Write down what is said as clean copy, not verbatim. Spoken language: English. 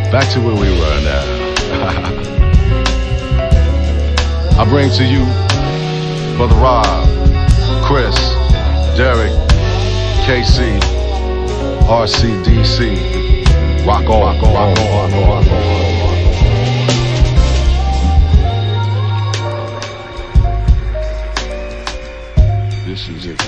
Back to where we were now. I bring to you Brother Rob, Chris, Derek, KC, RCDC. Rock on, rock on, rock on, rock on. This is it.